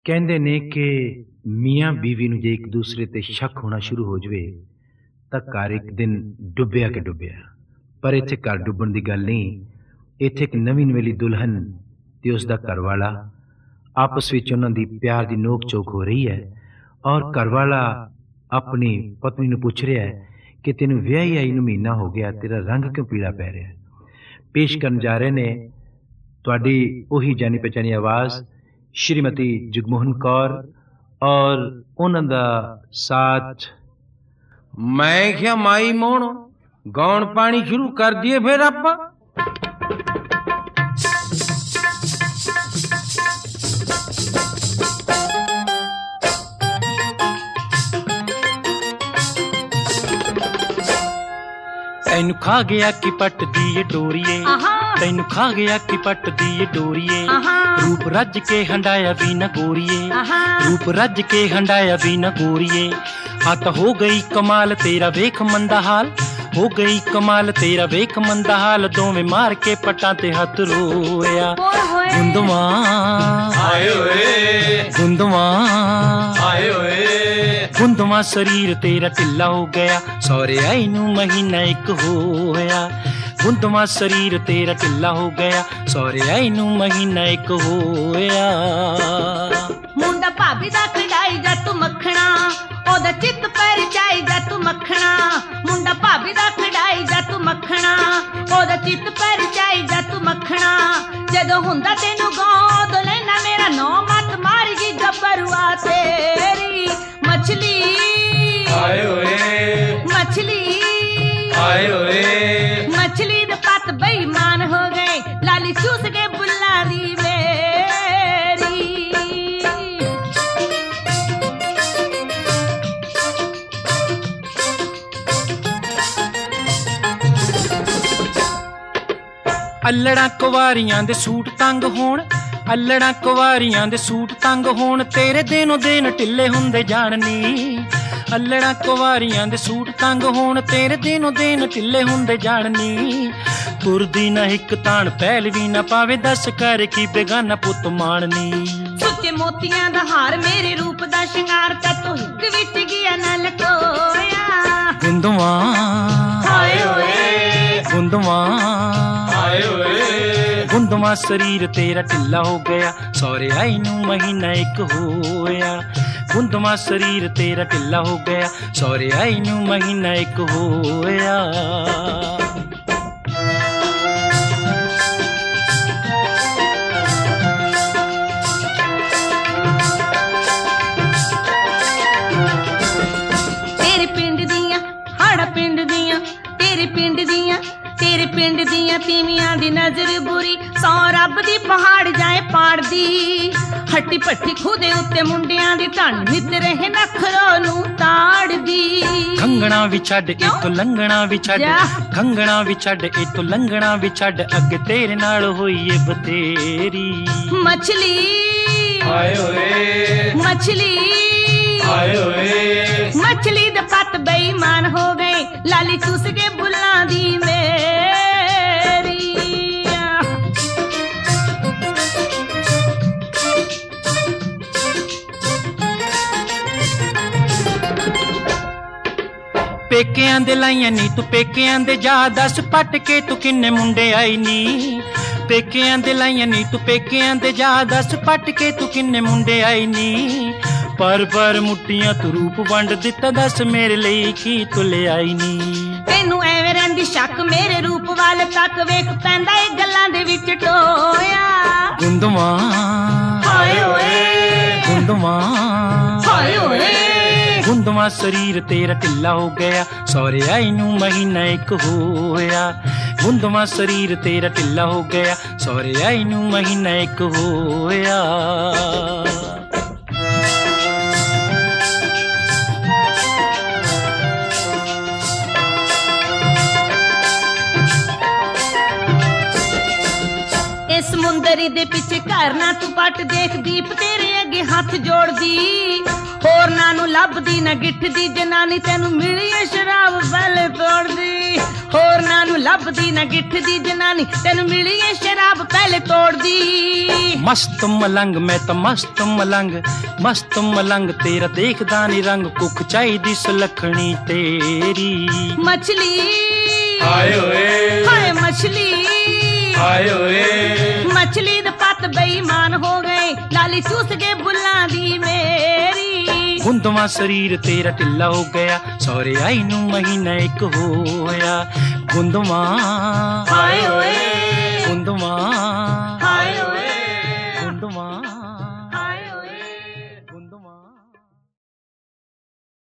ਕਹਿੰਦੇ ਨੇ ਕਿ ਮੀਆਂ ਬੀਵੀ ਨੂੰ ਜੇ ਇੱਕ ਦੂਸਰੇ ਤੇ ਸ਼ੱਕ ਹੋਣਾ ਸ਼ੁਰੂ ਹੋ ਜਾਵੇ ਤਾਂ ਘਰ ਇੱਕ ਦਿਨ ਡੁੱਬਿਆ ਕਿ ਡੁੱਬਿਆ। ਪਰ ਇੱਥੇ ਘਰ ਡੁੱਬਣ ਦੀ ਗੱਲ ਨਹੀਂ, ਇੱਥੇ ਇੱਕ ਨਵੀਂ ਨਵੇਲੀ ਦੁਲਹਨ ਤੇ ਉਸ ਦਾ ਘਰਵਾਲਾ ਆਪਸ ਵਿੱਚ ਉਹਨਾਂ ਦੀ ਪਿਆਰ ਦੀ ਨੋਕ ਝੋਕ ਹੋ ਰਹੀ ਹੈ ਔਰ ਘਰਵਾਲਾ ਆਪਣੀ ਪਤਨੀ ਨੂੰ ਪੁੱਛ ਰਿਹਾ ਹੈ ਕਿ ਤੈਨੂੰ ਵਿਆਹੀ ਆਈ ਨੂੰ ਮਹੀਨਾ ਹੋ ਗਿਆ, ਤੇਰਾ ਰੰਗ ਕਿਉਂ ਪੀਲਾ ਪੈ ਰਿਹਾ। ਪੇਸ਼ ਕਰਨ ਜਾ ਰਹੇ ਨੇ ਤੁਹਾਡੀ ਉਹੀ ਜਾਣੀ ਪਛਾਣੀ ਆਵਾਜ਼ श्रीमती जगमोहन कौर और उन्होंने साथ। मैं क्या माई मोण गौण पानी शुरू कर दिए फिर आप। ਤੈਨੂੰ ਖਾ ਗਿਆ ਕਿ ਪੱਟ ਦੀ ਡੋਰੀਏ, ਤੈਨੂੰ ਖਾ ਗਿਆ ਕਿ ਪੱਟ ਦੀ ਡੋਰੀਏ। ਰੂਪ ਰੱਜ ਕੇ ਹੰਡਾਇਆ ਵੀ ਨਾ ਗੋਰੀਏ, ਰੂਪ ਰੱਜ ਕੇ ਹੰਡਾਇਆ ਵੀ ਨਾ ਗੋਰੀਏ। ਆ ਤਾਂ ਹੋ ਗਈ ਕਮਾਲ ਤੇਰਾ ਵੇਖ ਮੰਦਾ ਹਾਲ, ਹੋ ਗਈ ਕਮਾਲ ਤੇਰਾ ਵੇਖ ਮੰਦਾ ਹਾਲ। ਦੋਵੇਂ ਮਾਰ ਕੇ ਪੱਟਾਂ ਤੇ ਹੱਥ ਰੋਇਆ। ਗੁੰਦਵਾ ਆਏ ਓਏ, ਗੁੰਦਵਾ ਆਏ ਓਏ। ਗੁੰਦਵਾ ਸਰੀਰ ਤੇਰਾ ਢਿੱਲਾ ਹੋ ਗਿਆ, ਸਹੁਰੇ ਆਈ ਨੂੰ ਮਹੀਨਾ ਇੱਕ ਹੋਇਆ। ਗੁੰਦਵਾ ਸਰੀਰ ਤੇਰਾ ਢਿੱਲਾ ਹੋ ਗਿਆ, ਸਹੁਰੇ ਆਈ ਨੂੰ ਮਹੀਨਾ ਇੱਕ ਹੋਇਆ। ਮੁੰਡਾ ਭਾਬੀ ਦਾ ਖੜਾਈ ਜਾ ਤੂੰ ਮੱਖਣਾ, ਉਹਦਾ ਚਿੱਤ ਪਰ ਜਾਈ ਜਾ ਤੂੰ ਮੱਖਣਾ। ਮੁੰਡਾ ਭਾਬੀ ਦਾ ਖੜਾਈ ਜਾ ਤੂੰ ਮੱਖਣਾ, ਉਹਦਾ ਚਿੱਤ ਪਰ ਜਾਈ ਜਾ ਤੂੰ ਮੱਖਣਾ। ਜਦੋਂ ਹੁੰਦਾ ਤੈਨੂੰ ਗੋਦ ਲੈਣਾ ਮੇਰਾ ਨੌ ਮੱਤ ਮਾਰ ਗਈ ਗੱਭਰੂਆ ਤੇਰੀ ਮਛਲੀ। ਆਏ ਓਏ, ਮਛਲੀ ਆਏ ਓਏ। ਮਛਲੀ ਦੇ ਪੱਤ ਬੇਈਮਾਨ ਹੋ ਗਏ, ਲਾਲੀ ਚੂਸ ਕੇ ਬੁੱਲਾਂ ਦੀ ਮੇਰੀ। ਅੱਲੜਾਂ ਕੁਵਾਰੀਆਂ ਦੇ ਸੂਟ ਤੰਗ ਹੋਣ, ਅੱਲੜਾਂ ਕੁਵਾਰੀਆਂ ਦੇ ਸੂਟ ਤੰਗ ਹੋਣ। ਤੇਰੇ ਦਿਨੋਂ ਦਿਨ ਢਿੱਲੇ ਹੁੰਦੇ ਜਾਣਨੀ, ਅੱਲੜਾਂ ਕੁਵਾਰੀਆਂ ਦੇ ਸੂਟ ਤੰਗ ਹੋਣ। ਤੇਰੇ ਦਿਨੋਂ ਦਿਨ ਢਿੱਲੇ ਹੁੰਦੇ ਜਾਣਨੀ। ਤੁਰਦੀ ਨਾ ਇੱਕ ਤਾਣ ਪਹਿਲ ਵੀ ਨਾ ਪਾਵੇ, ਦੱਸ ਕਰ ਕੀ ਬੇਗਾਨਾ ਪੁੱਤ ਮਾਣਨੀ। ਸੁੱਚੇ ਮੋਤੀਆਂ ਦਾ ਹਾਰ ਮੇਰੇ ਰੂਪ ਦਾ ਸ਼ਿੰਗਾਰ, ਤਾਂ ਤੂੰ ਹਿੱਕ ਵਿੱਚ ਗਿਆ ਨਾ ਲਕੋਇਆ। ਗੁੰਦਵਾ ਹਾਏ ਓਏ, ਗੁੰਦਵਾ ਆਏ ਓਏ। ਗੁੰਦਵਾ ਸਰੀਰ ਤੇਰਾ ਢਿੱਲਾ ਹੋ ਗਿਆ, ਸਹੁਰੇ ਆਈ ਨੂੰ ਮਹੀਨਾ ਇੱਕ ਹੋਇਆ। ਗੁੰਦਵਾ ਸਰੀਰ ਤੇਰਾ ਢਿੱਲਾ ਹੋ ਗਿਆ, ਸਹੁਰੇ ਆਈ ਨੂੰ ਮਹੀਨਾ ਇੱਕ ਹੋਇਆ। ਤੇਰੇ ਪਿੰਡ ਦੀਆਂ ਹਾੜਾ ਪਿੰਡ ਦੀਆਂ, ਤੇਰੇ ਪਿੰਡ ਦੀਆਂ, ਤੇਰੇ ਪਿੰਡ ਦੀਆਂ ਤੀਵੀਆਂ ਦੀ ਨਜ਼ਰ ਬੁਰੀ। ਸੌ ਰੱਬ ਦੀ ਪਹਾੜ ਜਾਏ ਪਾੜਦੀ, ਹੱਟੀ ਪੱਟੀ ਖੂਦੇ ਉੱਤੇ ਮੁੰਡਿਆਂ ਦੀ ਢੰਡ ਨਿੱਤ ਰਹੇ ਨਖਰੋ ਨੂੰ ਤਾੜਦੀ। ਖੰਗਣਾ ਵੀ ਛੱਡ ਇਤੋਂ ਲੰਘਣਾ ਵੀ ਛੱਡ, ਖੰਗਣਾ ਵੀ ਛੱਡ ਇਤੋਂ ਲੰਘਣਾ ਵੀ ਛੱਡ। ਅੱਗੇ ਤੇਰੇ ਨਾਲ ਹੋਈ ਏ ਬਤੇਰੀ ਮਛਲੀ। ਆਏ ਓਏ, ਮਛਲੀ ਆਏ ਓਏ। ਮਛਲੀ ਦੇ ਪੱਤ ਬੇਈਮਾਨ ਹੋ ਗਏ, ਲਾਲੀ ਚੂਸ ਕੇ ਬੁੱਲਾਂ ਦੀ ਮੇਰੀ। ਪੇਕਿਆਂ ਦੇ ਲਾਈਆਂ ਨੀ ਤੂੰ ਪੇਕਿਆਂ ਦੇ ਜਾ, ਦੱਸ ਪੱਟ ਕੇ ਤੂੰ ਕਿੰਨੇ ਮੁੰਡੇ ਆਈ ਨੀ। ਪੇਕਿਆਂ ਦੇ ਲਾਈਆਂ ਨੀ ਤੂੰ ਪੇਕਿਆਂ ਦੇ ਜਾ, ਦੱਸ ਪੱਟ ਕੇ ਤੂੰ ਕਿੰਨੇ ਮੁੰਡੇ ਆਈ ਨੀ। ਪਰ ਮੁੱਠੀਆਂ ਤੂੰ ਰੂਪ ਵੰਡ ਦਿੱਤਾ, ਦੱਸ ਮੇਰੇ ਲਈ ਕੀ ਤੂੰ ਲਿਆਈ ਨੀ। ਤੈਨੂੰ ਐਵੇਂ ਰਹਿੰਦੀ ਸ਼ੱਕ ਮੇਰੇ ਰੂਪ ਵੱਲ ਤੱਕ, ਵੇਖ ਪੈਂਦਾ ਏ ਗੱਲਾਂ ਦੇ ਵਿੱਚ ਟੋਇਆ। ਗੁੰਦਵਾ ਹਾਏ ਓਏ, ਗੁੰਦਵਾ ਹਾਏ ਓਏ। ਗੁੰਦਵਾ ਸਰੀਰ ਤੇਰਾ ਢਿੱਲਾ ਹੋ ਗਿਆ, ਸਹੁਰੇ ਆਈ ਨੂੰ ਮਹੀਨਾ ਇੱਕ ਹੋਇਆ। ਗੁੰਦਵਾ ਸਰੀਰ ਤੇਰਾ ਢਿੱਲਾ ਹੋ ਗਿਆ, ਸਹੁਰੇ ਆਈ ਨੂੰ ਮਹੀਨਾ ਇੱਕ ਹੋਇਆ। ਸਮੁੰਦਰੀ ਦੇ ਪਿੱਛੇ ਘਰ ਨਾ ਤੂੰ ਪੱਟ, ਦੇਖ ਦੀਪ ਤੇਰੇ ਅੱਗੇ ਹੱਥ ਜੋੜਦੀ। ਹੋਰਨਾਂ ਨੂੰ ਲੱਭਦੀ ਨਾ ਗਿੱਠ ਦੀ ਜਨਾਨੀ ਤੈਨੂੰ ਮਿਲੀ ਏ ਸ਼ਰਾਬ ਪਹਿਲੇ ਤੋੜਦੀ ਹੋਰਨਾਂ ਨੂੰ ਲੱਭਦੀ ਨਾ ਗਿੱਠ ਦੀ ਜਨਾਨੀ ਤੈਨੂੰ ਮਿਲੀ ਏ ਸ਼ਰਾਬ ਪਹਿਲੇ ਤੋੜਦੀ ਮਸਤ ਮਲੰਗ ਮੈਂ ਤਾਂ ਮਸਤ ਮਲੰਗ ਤੇਰਾ ਦੇਖਦਾ ਨੀ ਰੰਗ ਕੁੱਖ ਚਾਹੀਦੀ ਸੁਲੱਖਣੀ ਤੇਰੀ ਮਛਲੀ ਹਾਏ ਓਏ ਹਾਏ ਮਛਲੀ ਹਾਏ ਓਏ ਮਛਲੀ ਦੇ ਪੱਤ ਬੇਈਮਾਨ ਹੋ ਗਏ ਲਾਲੀ ਚੂਸ ਕੇ ਬੁੱਲਾਂ ਦੀ ਮੇਰੀ ਗੁੰਦਵਾ ਸਰੀਰ ਤੇਰਾ ਢਿੱਲਾ ਹੋ ਗਿਆ ਸਹੁਰੇ ਆਈ ਨੂੰ ਮਹੀਨਾ ਇੱਕ ਹੋਇਆ ਗੁੰਦਵਾ ਹਾਏ ਓਏ